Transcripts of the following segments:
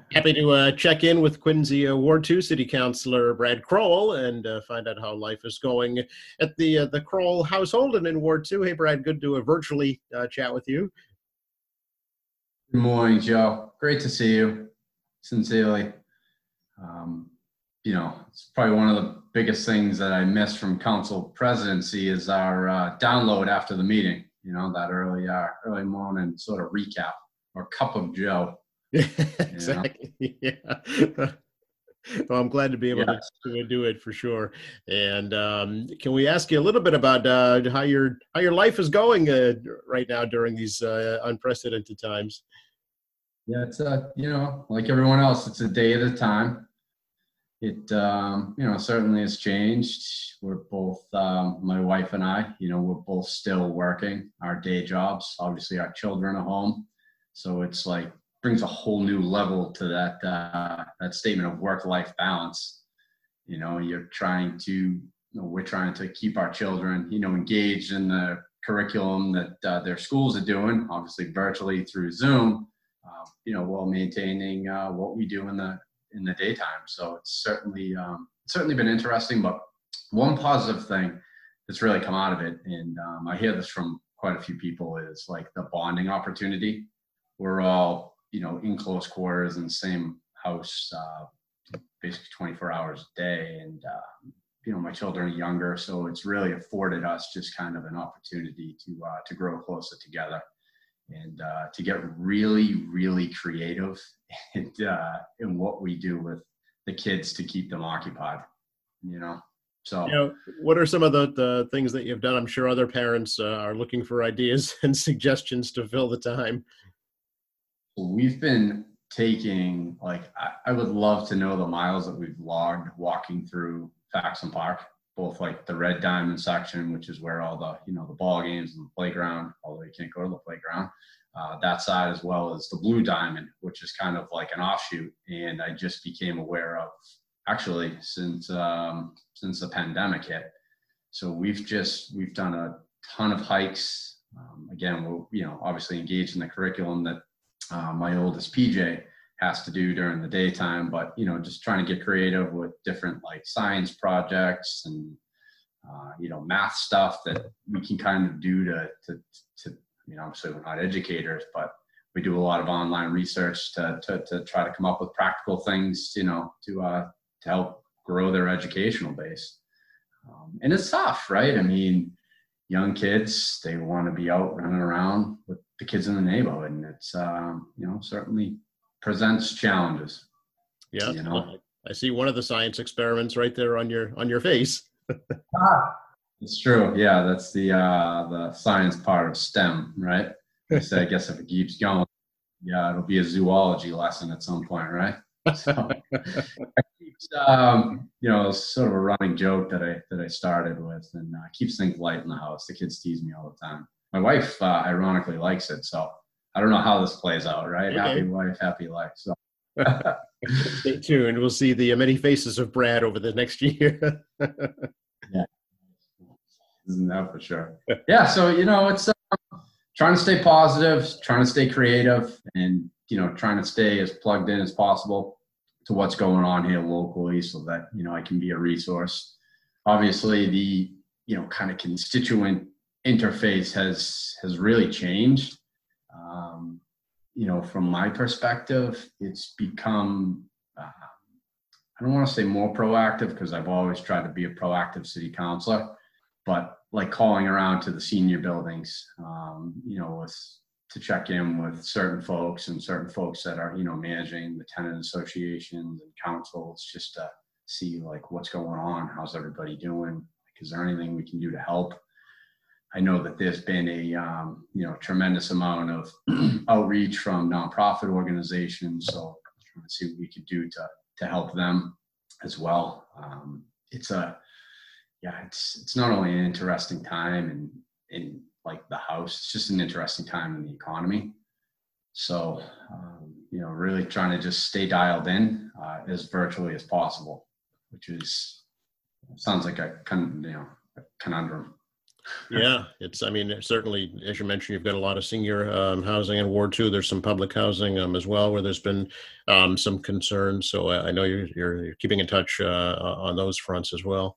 Happy to check in with Quincy Ward 2 City Councilor Brad Kroll and find out how life is going at the Kroll household and in Ward 2. Hey, Brad, good to virtually chat with you. Good morning, Joe. Great to see you. Sincerely. It's probably one of the biggest things that I miss from council presidency is our download after the meeting, that early morning sort of recap or cup of Joe. Exactly. Yeah. Well, I'm glad to be able to do it for sure. And can we ask you a little bit about how your life is going right now during these unprecedented times? Yeah, it's like everyone else, it's a day at a time. It certainly has changed. We're both my wife and I, we're both still working our day jobs. Obviously, our children are home, so it's like brings a whole new level to that statement of work-life balance. We're trying to keep our children, engaged in the curriculum that their schools are doing, obviously virtually through Zoom, while maintaining what we do in the daytime. So it's certainly been interesting, but one positive thing that's really come out of it, and I hear this from quite a few people, is like the bonding opportunity. We're all, in close quarters in the same house, basically 24 hours a day. And, my children are younger, so it's really afforded us just kind of an opportunity to grow closer together and to get really, really creative in what we do with the kids to keep them occupied, So, what are some of the things that you've done? I'm sure other parents are looking for ideas and suggestions to fill the time. We've been taking, I would love to know the miles that we've logged walking through Faxon Park, both like the Red Diamond section, which is where all the, the ball games and the playground, although you can't go to the playground, that side, as well as the Blue Diamond, which is kind of like an offshoot. And I just became aware of, actually, since the pandemic hit. So we've done a ton of hikes. Again, we're, obviously engaged in the curriculum that my oldest PJ has to do during the daytime, but just trying to get creative with different like science projects and math stuff that we can kind of do to obviously we're not educators, but we do a lot of online research to try to come up with practical things to help grow their educational base. And it's tough, right? I mean, young kids, they want to be out running around with the kids in the neighborhood, and it's certainly presents challenges. Yeah, I see one of the science experiments right there on your face. It's true. Yeah, that's the science part of STEM, right? So I guess if it keeps going, yeah, it'll be a zoology lesson at some point, right? So it keeps, sort of a running joke that I started with, and keeps things light in the house. The kids tease me all the time. My wife, ironically, likes it, so I don't know how this plays out, right? Okay. Happy wife, happy life. So stay tuned. We'll see the many faces of Brad over the next year. Yeah, isn't that for sure? Yeah, so it's trying to stay positive, trying to stay creative, and trying to stay as plugged in as possible to what's going on here locally, so that I can be a resource. Obviously, the kind of constituent interface has really changed. From my perspective, it's become I don't want to say more proactive, because I've always tried to be a proactive city councilor, but like calling around to the senior buildings, to check in with certain folks that are, managing the tenant associations and councils, just to see like what's going on, how's everybody doing, like, is there anything we can do to help? I know that there's been a tremendous amount of outreach from nonprofit organizations, so I'm trying to see what we could do to help them as well. It's not only an interesting time in like the house, it's just an interesting time in the economy. So, really trying to just stay dialed in as virtually as possible, which sounds like a conundrum. Yeah, it's, I mean, certainly, as you mentioned, you've got a lot of senior housing in Ward 2. There's some public housing as well where there's been some concerns. So I know you're keeping in touch on those fronts as well.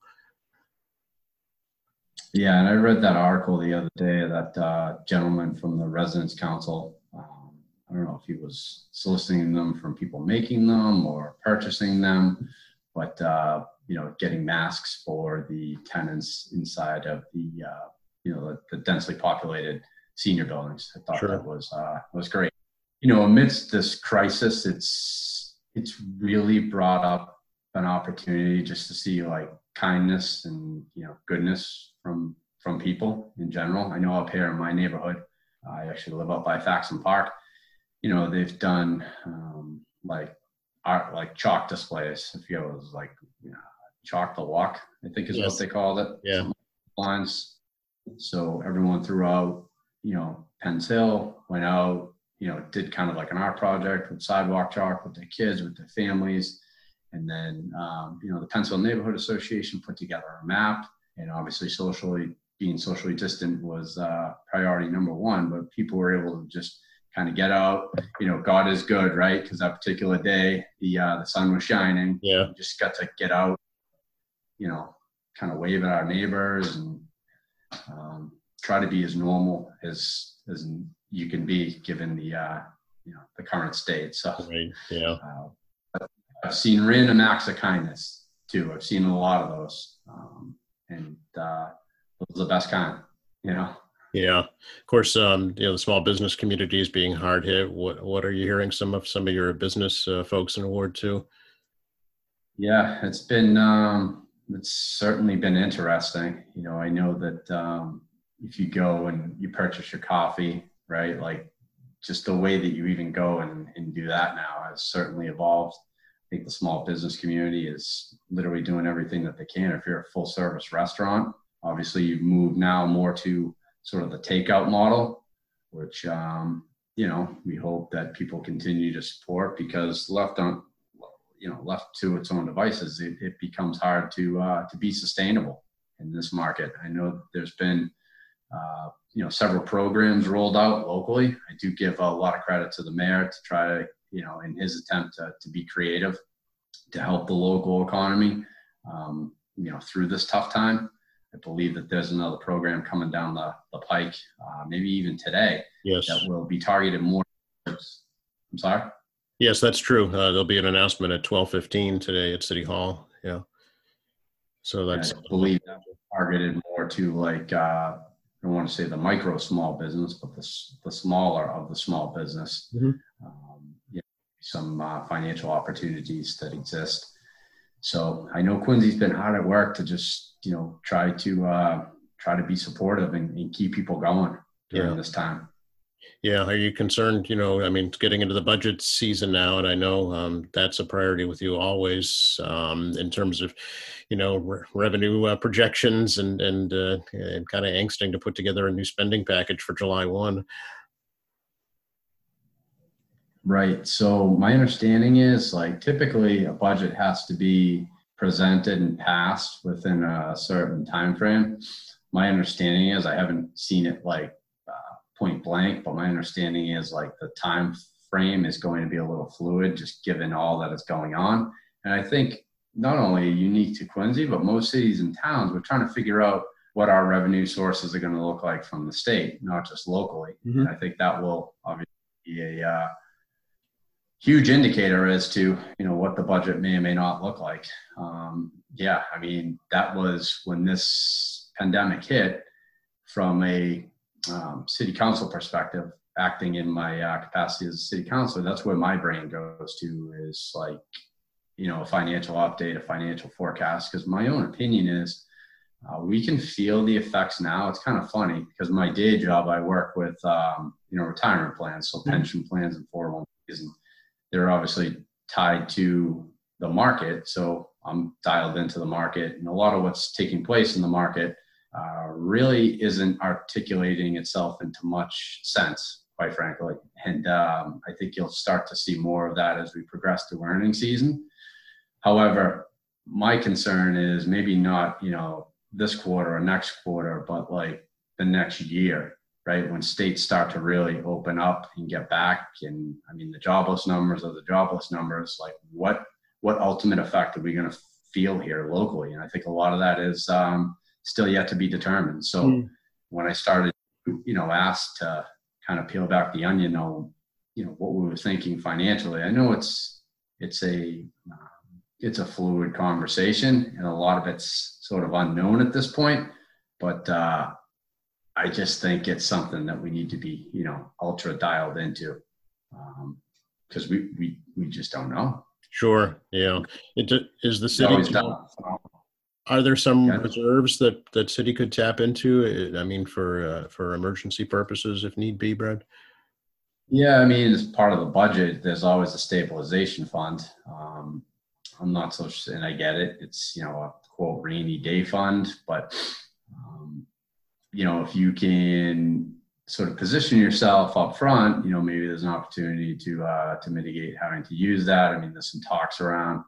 Yeah, and I read that article the other day, that gentleman from the Residents Council. I don't know if he was soliciting them from people making them or purchasing them, but getting masks for the tenants inside of the densely populated senior buildings. I thought Sure. that was great. Amidst this crisis, it's really brought up an opportunity just to see like kindness and goodness from people in general. I know up here in my neighborhood, I actually live up by Faxon Park. They've done like art, like chalk displays. I forget what it was like, chalk the walk, I think is what they called it. Yeah. Lines. So everyone throughout, Penns Hill went out, did kind of like an art project with sidewalk chalk with their kids, with their families. And then, the Penns Hill Neighborhood Association put together a map, and obviously being socially distant was priority number one, but people were able to just kind of get out. God is good, right? Because that particular day, the sun was shining. Yeah. We just got to get out, kind of wave at our neighbors and try to be as normal as you can be given the current state. So Right. Yeah. I've seen random acts of kindness too. I've seen a lot of those, and those are the best kind. Yeah. Of course, the small business community is being hard hit. What are you hearing some of your business folks in Ward 2? Yeah, it's certainly been interesting. I know that if you go and you purchase your coffee, right, like just the way that you even go and do that now has certainly evolved. I think the small business community is literally doing everything that they can. If you're a full service restaurant, obviously you've moved now more to sort of the takeout model, which, we hope that people continue to support, because left to its own devices, it becomes hard to be sustainable in this market. I know there's been, several programs rolled out locally. I do give a lot of credit to the mayor to try to, in his attempt to be creative, to help the local economy, through this tough time. I believe that there's another program coming down the pike, maybe even today, Yes. that will be targeted more. I'm sorry? Yes, that's true. There'll be an announcement at 12:15 today at City Hall. Yeah. So that's, I believe that targeted more to like, I don't want to say the micro small business, but the smaller of the small business. Mm-hmm. Some financial opportunities that exist. So I know Quincy's been hard at work to just, try to be supportive and keep people going during this time. Yeah. Are you concerned, it's getting into the budget season now, and I know that's a priority with you always, in terms of, revenue projections and kind of angsting to put together a new spending package for July 1. Right. So my understanding is, like, typically a budget has to be presented and passed within a certain time frame. My understanding is, I haven't seen it like point blank, but my understanding is like the time frame is going to be a little fluid, just given all that is going on. And I think not only unique to Quincy, but most cities and towns, we're trying to figure out what our revenue sources are going to look like from the state, not just locally. Mm-hmm. And I think that will obviously be a huge indicator as to, what the budget may or may not look like. That was when this pandemic hit. From a city council perspective, acting in my capacity as a city councilor, that's where my brain goes to, is like, a financial update, a financial forecast. Because my own opinion is, we can feel the effects now. It's kind of funny because my day job, I work with, retirement plans, so pension plans and 401ks, and they're obviously tied to the market. So I'm dialed into the market, and a lot of what's taking place in the market really isn't articulating itself into much sense, quite frankly. And I think you'll start to see more of that as we progress through earnings season. However, my concern is maybe not, this quarter or next quarter, but like the next year, right? When states start to really open up and get back. And I mean, the jobless numbers are the jobless numbers. Like what ultimate effect are we going to feel here locally? And I think a lot of that is still yet to be determined. So when I started, asked to kind of peel back the onion on, what we were thinking financially, I know it's a fluid conversation and a lot of it's sort of unknown at this point, but I just think it's something that we need to be, ultra dialed into, because we just don't know. Sure. Yeah. Is the city, are there some reserves that city could tap into? I mean, for emergency purposes, if need be, Brad? Yeah. I mean, as part of the budget, there's always a stabilization fund. I'm not so, and I get it. It's, a quote rainy day fund, but if you can sort of position yourself up front, maybe there's an opportunity to mitigate having to use that. I mean, there's some talks around,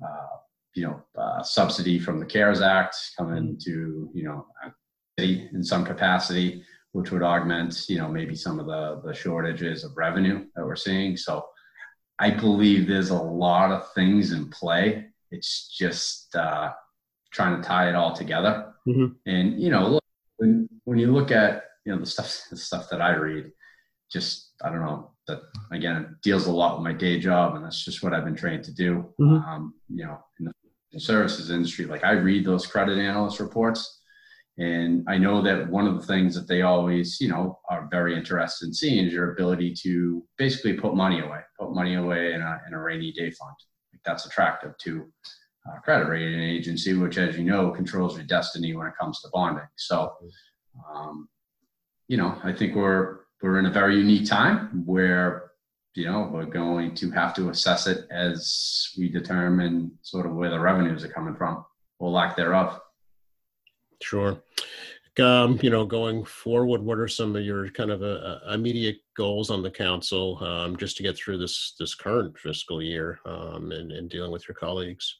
subsidy from the CARES Act coming to, city in some capacity, which would augment, maybe some of the shortages of revenue that we're seeing. So I believe there's a lot of things in play. It's just trying to tie it all together. Mm-hmm. And, look, when you look at, the stuff that I read, just, I don't know, that again, it deals a lot with my day job, and that's just what I've been trained to do. Mm-hmm. In the services industry, like I read those credit analyst reports, and I know that one of the things that they always, are very interested in seeing is your ability to basically put money away in a rainy day fund. Like that's attractive to a credit rating agency, which, as you know, controls your destiny when it comes to bonding. So, I think we're in a very unique time where, we're going to have to assess it as we determine sort of where the revenues are coming from or lack thereof. Sure. Going forward, what are some of your kind of immediate goals on the council, just to get through this current fiscal year, and dealing with your colleagues?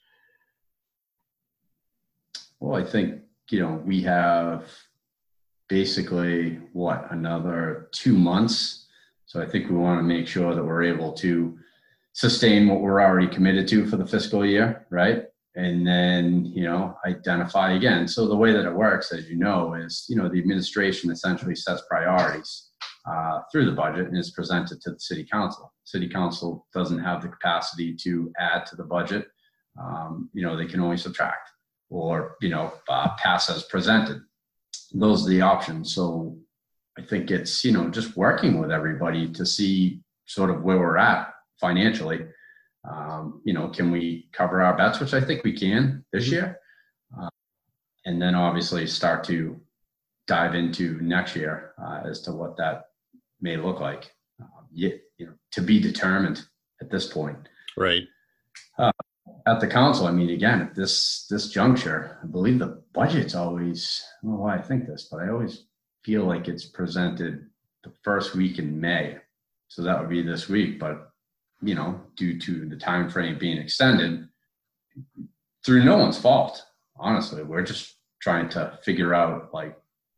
Well, I think, we have basically another 2 months. So I think we want to make sure that we're able to sustain what we're already committed to for the fiscal year, right? And then, identify again. So the way that it works, as you know, is, the administration essentially sets priorities through the budget and is presented to the city council. City council doesn't have the capacity to add to the budget. They can only subtract or, pass as presented. Those are the options. So I think it's, just working with everybody to see sort of where we're at financially. Can we cover our bets, which I think we can this year? And then obviously start to dive into next year as to what that may look like. To be determined at this point. Right. At the council, I mean, again, at this juncture, I believe the budget's always, I don't know why I think this, but I always feel like it's presented the first week in May. So that would be this week, but due to the time frame being extended, through no one's fault, honestly. We're just trying to figure out, like,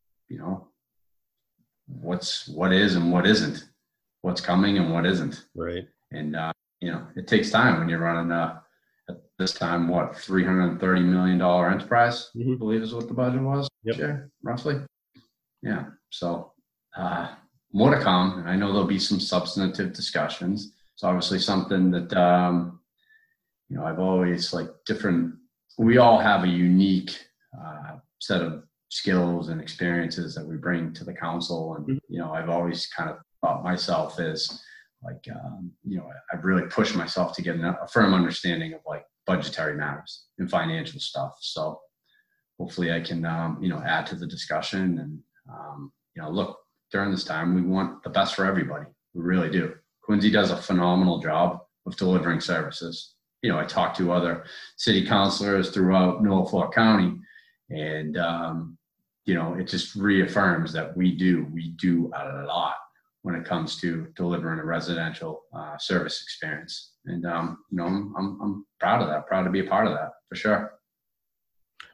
what is and what isn't, what's coming and what isn't. Right. And, it takes time when you're running at this time, $330 million enterprise, I believe is what the budget was. Yep. Year, roughly. Yeah. So more to come. And I know there'll be some substantive discussions. It's obviously something that, I've always we all have a unique set of skills and experiences that we bring to the council. And, I've always kind of thought myself as I've really pushed myself to get a firm understanding of budgetary matters and financial stuff. So hopefully I can, add to the discussion and, look, during this time, we want the best for everybody. We really do. Quincy does a phenomenal job of delivering services. I talk to other city councilors throughout Norfolk County, and, it just reaffirms that we do a lot when it comes to delivering a residential service experience. And, I'm proud of that, proud to be a part of that for sure.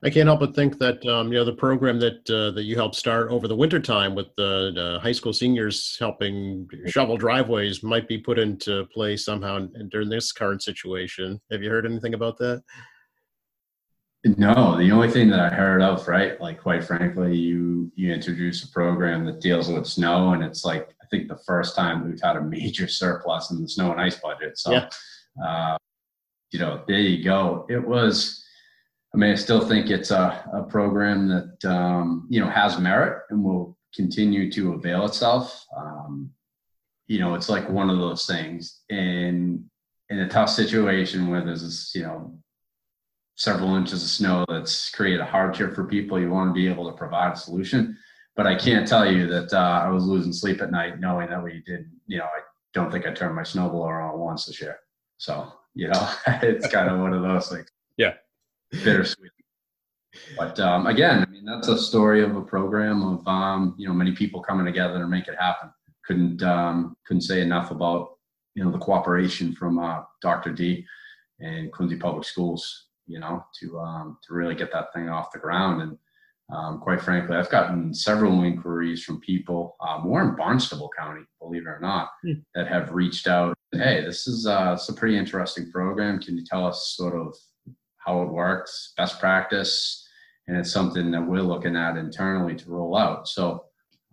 I can't help but think that the program that you helped start over the winter time with the high school seniors helping shovel driveways might be put into play somehow during this current situation. Have you heard anything about that? No, the only thing that I heard of, right? Like, quite frankly, you introduce a program that deals with snow, and it's like I think the first time we've had a major surplus in the snow and ice budget. So, Yeah. uh, there you go. It was. I mean, I still think it's a program that has merit and will continue to avail itself. It's like one of those things in a tough situation where there's this, several inches of snow that's created a hardship for people. You want to be able to provide a solution. But I can't tell you that I was losing sleep at night knowing that we did, I don't think I turned my snowblower on once this year. So, it's kind of one of those things. Yeah. Bittersweet. But again, I mean, that's a story of a program of, many people coming together to make it happen. Couldn't say enough about, the cooperation from Dr. D and Quincy Public Schools, to really get that thing off the ground. And quite frankly, I've gotten several inquiries from people, more in Barnstable County, believe it or not, that have reached out. Hey, this is it's a pretty interesting program. Can you tell us sort of how it works, best practice? And it's something that we're looking at internally to roll out. So,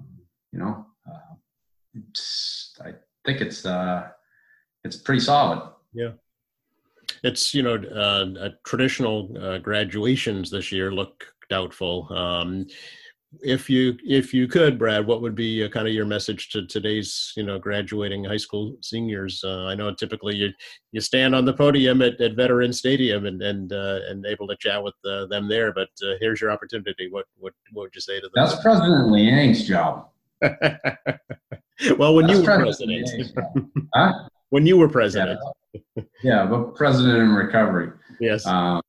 I think it's pretty solid. Yeah. It's, traditional graduations this year look doubtful. If you could, Brad, what would be kind of your message to today's, graduating high school seniors? I know typically you stand on the podium at Veteran Stadium and able to chat with them there, but here's your opportunity. What would you say to them? That's President Liang's job. Well, when you were president. Huh? When you were president. Yeah, but president in recovery. Yes. I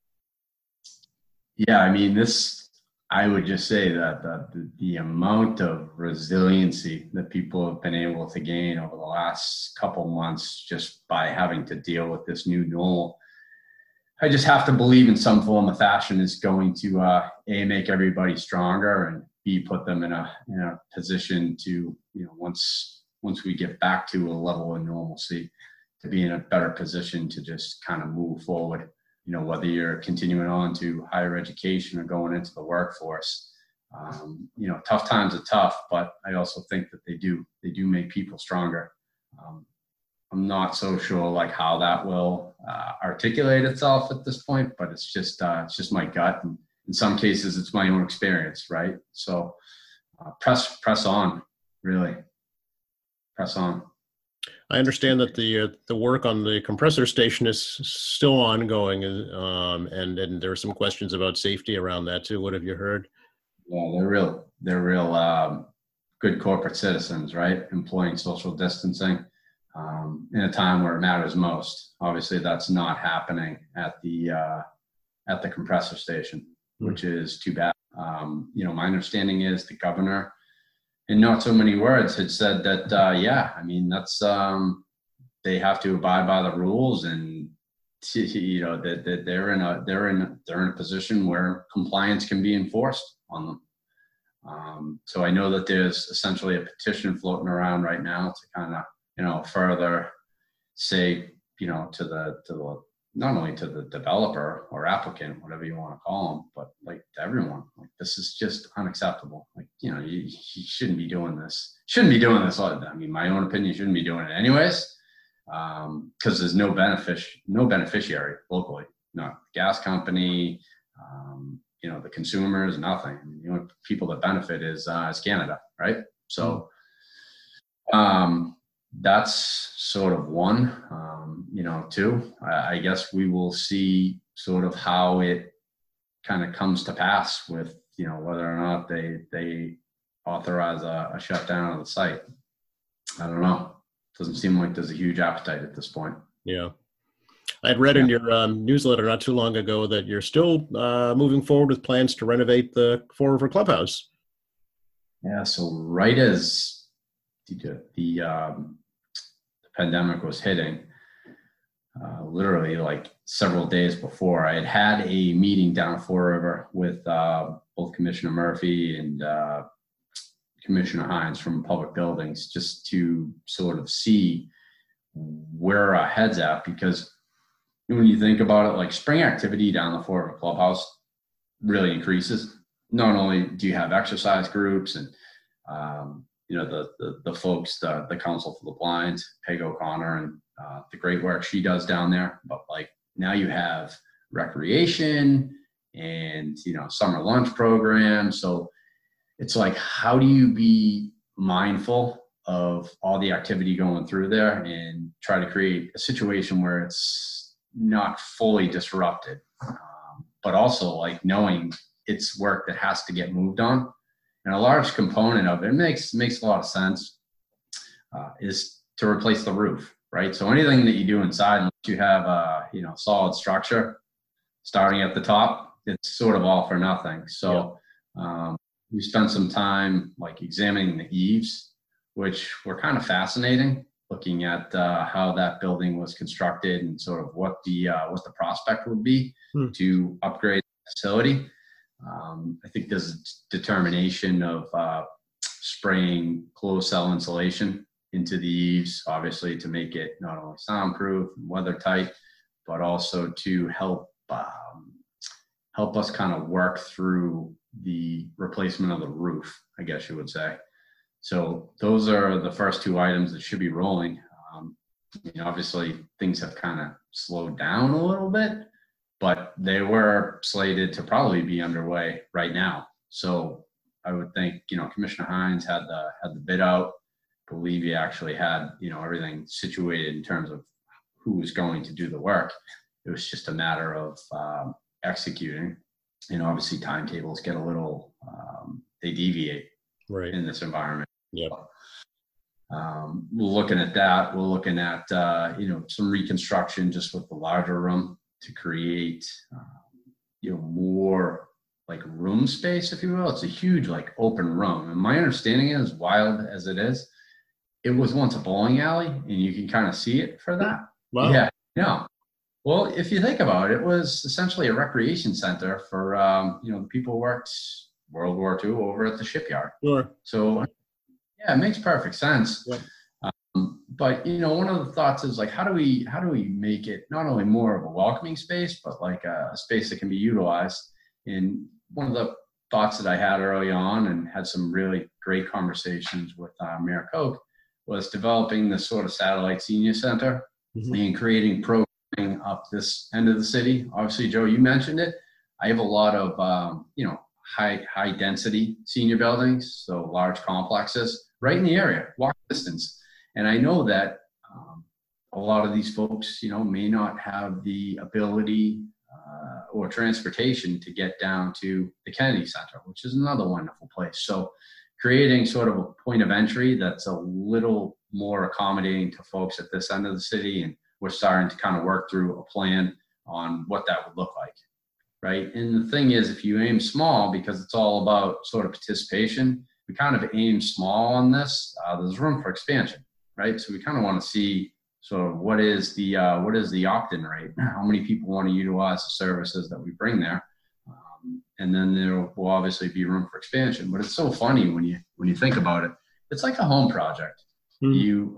mean, I would just say that the amount of resiliency that people have been able to gain over the last couple months just by having to deal with this new normal, I just have to believe in some form of fashion is going to A, make everybody stronger, and B, put them in a position to, once we get back to a level of normalcy, to be in a better position to just kind of move forward. Whether you're continuing on to higher education or going into the workforce, tough times are tough, but I also think that they do make people stronger. I'm not so sure like how that will articulate itself at this point, but it's just my gut. And in some cases, it's my own experience, right? So press on, really press on. I understand that the work on the compressor station is still ongoing, and there are some questions about safety around that too. What have you heard? Yeah, they're real good corporate citizens, right? Employing social distancing in a time where it matters most. Obviously, that's not happening at the compressor station, which is too bad. My understanding is the governor, in not so many words, had said that, that's they have to abide by the rules, and that they're in a position where compliance can be enforced on them. So I know that there's essentially a petition floating around right now to kind of further say to the not only to the developer or applicant, whatever you want to call them, but like to everyone. Like, this is just unacceptable. Like, you shouldn't be doing this. Shouldn't be doing this. I mean, my own opinion, shouldn't be doing it anyways, because there's no beneficiary locally. Not the gas company, the consumers, nothing. I mean, the only people that benefit is Canada, right? So that's sort of one. Two, I guess we will see sort of how it kind of comes to pass with, whether or not they authorize a shutdown of the site. I don't know. Doesn't seem like there's a huge appetite at this point. Yeah. I'd read in your newsletter not too long ago that you're still moving forward with plans to renovate the Fall River Clubhouse. Yeah. So right as the pandemic was hitting, literally like several days before. I had a meeting down at Fall River with both Commissioner Murphy and Commissioner Hines from Public Buildings, just to sort of see where our head's at, because when you think about it, like spring activity down the Fall River Clubhouse really increases. Not only do you have exercise groups and the folks, the Council for the Blind, Peg O'Connor, and the great work she does down there, but like now you have recreation and summer lunch programs. So it's like, how do you be mindful of all the activity going through there and try to create a situation where it's not fully disrupted, but also like knowing it's work that has to get moved on. And a large component of it makes a lot of sense is to replace the roof, right? So anything that you do inside, unless you have a solid structure starting at the top, it's sort of all for nothing. So we spent some time like examining the eaves, which were kind of fascinating, looking at how that building was constructed and sort of what the prospect would be to upgrade the facility. I think there's a determination of spraying closed cell insulation into the eaves, obviously to make it not only soundproof and weather tight, but also to help us kind of work through the replacement of the roof, I guess you would say. So those are the first two items that should be rolling. Obviously things have kind of slowed down a little bit, but they were slated to probably be underway right now. So I would think, Commissioner Hines had the bid out. I believe he actually had, everything situated in terms of who was going to do the work. It was just a matter of executing. Obviously timetables get a little, they deviate right in this environment. Yep. We're looking at that. We're looking at, some reconstruction just with the larger room to create, more like room space, if you will. It's a huge, like open room. And my understanding is, wild as it is, it was once a bowling alley and you can kind of see it for that. Wow. Yeah. Yeah. Well, if you think about it, it was essentially a recreation center for, the people who worked World War II over at the shipyard. Sure. So yeah, it makes perfect sense. Yep. But one of the thoughts is like, how do we make it not only more of a welcoming space, but like a space that can be utilized? And one of the thoughts that I had early on and had some really great conversations with Mayor Koch was developing this sort of satellite senior center and creating programming up this end of the city. Obviously, Joe, you mentioned it. I have a lot of, high density senior buildings, so large complexes right in the area, walk distance. And I know that a lot of these folks, may not have the ability or transportation to get down to the Kennedy Center, which is another wonderful place. So creating sort of a point of entry that's a little more accommodating to folks at this end of the city. And we're starting to kind of work through a plan on what that would look like. Right. And the thing is, if you aim small, because it's all about sort of participation, we kind of aim small on this. There's room for expansion. Right. So we kind of want to see sort of what is the opt-in rate? How many people want to utilize the services that we bring there? And then there will obviously be room for expansion. But it's so funny when you think about it. It's like a home project. You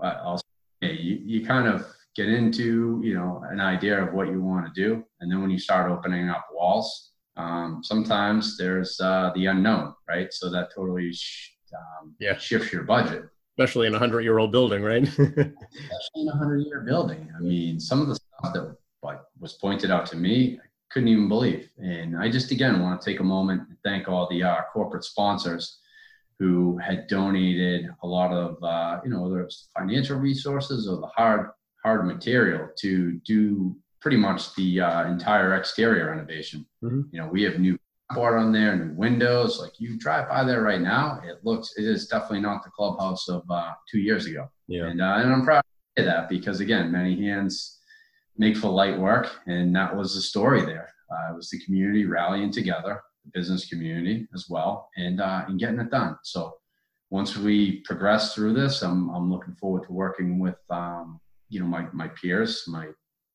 kind of get into an idea of what you want to do, and then when you start opening up walls, sometimes there's the unknown, right? So that totally shifts your budget, especially in a 100-year-old building, right? Especially in a 100-year building. I mean, some of the stuff that was pointed out to me, I couldn't even believe. And I just again want to take a moment and thank all the corporate sponsors who had donated a lot of whether it's financial resources or the hard material to do pretty much the entire exterior renovation. We have new board on there, new windows. Like you drive by there right now, it is definitely not the clubhouse of 2 years ago. Yeah. And I'm proud to say that because again, many hands make for light work, and that was the story there. It was the community rallying together, the business community as well, and getting it done. So once we progress through this, I'm looking forward to working with my peers, my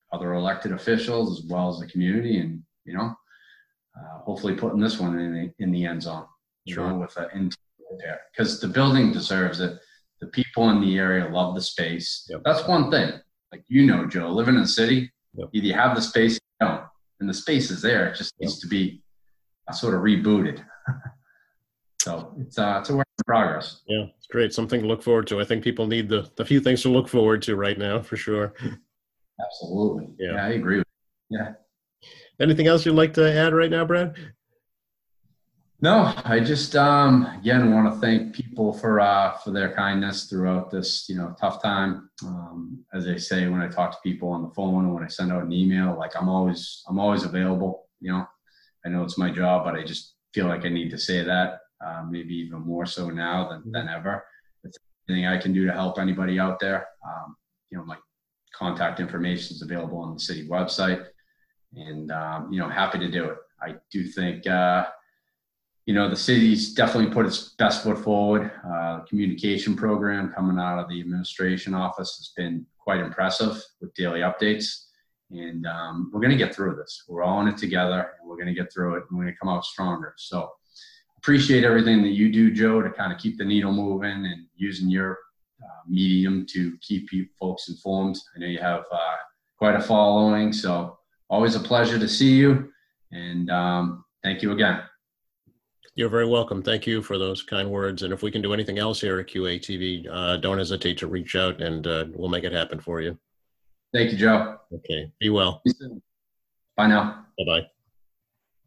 other elected officials as well as the community, and hopefully putting this one in the end zone, with an interior repair, because the building deserves it. The people in the area love the space. Yep. That's one thing. Like, Joe, living in the city, yep. either you have the space or you don't. And the space is there. It just needs to be sort of rebooted. So it's a work in progress. Yeah, it's great. Something to look forward to. I think people need the few things to look forward to right now, for sure. Absolutely. Yeah, I agree with you. Yeah. Anything else you'd like to add right now, Brad? No, I just again want to thank people for their kindness throughout this tough time. As I say, when I talk to people on the phone and when I send out an email, like I'm always available. I know it's my job, but I just feel like I need to say that, maybe even more so now than ever. If there's anything I can do to help anybody out there, my contact information is available on the city website, and happy to do it. I do think the city's definitely put its best foot forward. The communication program coming out of the administration office has been quite impressive with daily updates. And we're going to get through this. We're all in it together, and we're going to get through it, and we're going to come out stronger. So appreciate everything that you do, Joe, to kind of keep the needle moving and using your medium to keep you folks informed. I know you have quite a following, so always a pleasure to see you. And thank you again. You're very welcome. Thank you for those kind words. And if we can do anything else here at QATV, don't hesitate to reach out, and we'll make it happen for you. Thank you, Joe. Okay. Be well. Bye now. Bye-bye.